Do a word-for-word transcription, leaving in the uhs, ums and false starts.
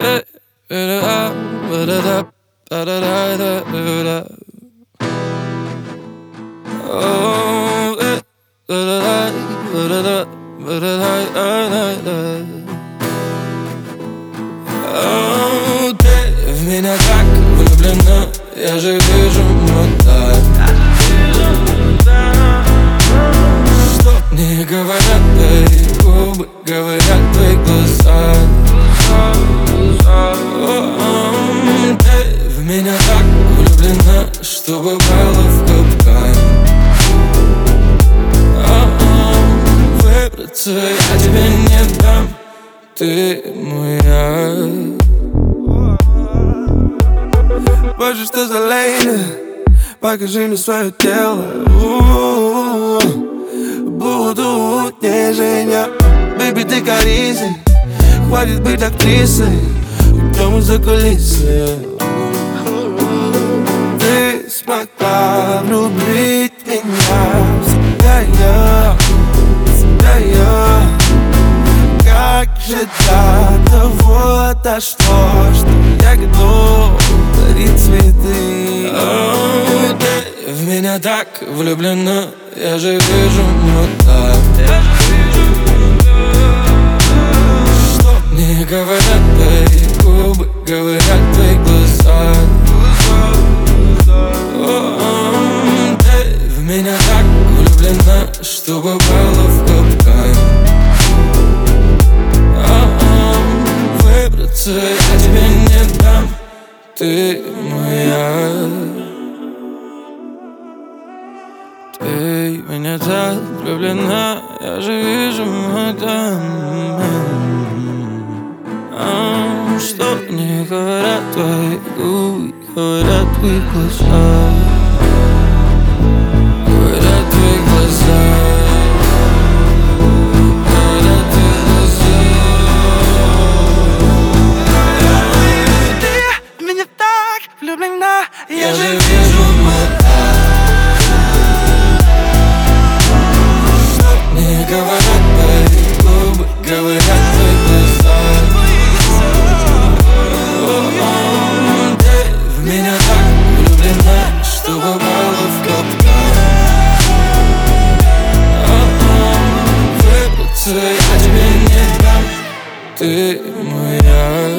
Ты в меня так влюблена, я же вижу мута. Что мне говорят твои губы, говорят твои глаза. Ты в меня так влюблена, что попала в капкан. Выбраться я тебе не дам, ты моя. Боже, что за лейна, покажи мне свое тело. Буду утнежения. Бэйби, ты корисой, хватит быть актрисой, уйдем из-за кулисы. Ты смогла влюбить меня в себя я, в себя я. Как же для того дошло, что я готов дарить цветы. Oh, ты в меня так влюблена, я же вижу мута. Что мне говорят твои губы, говорят твои глаза. Oh, ты в меня так влюблена, что попала в капкан. Выбраться я тебе не дам, ты моя. Ты в меня так влюблена, я же вижу мадам. А, что мне говорят твои губы, говорят твои глаза. Говорят твои глаза. Я же вижу мута. Что мне говорят твои губы, говорят твои глаза. Ты в меня так влюблена, что попала в капкан. Выбраться я тебе не дам, ты моя.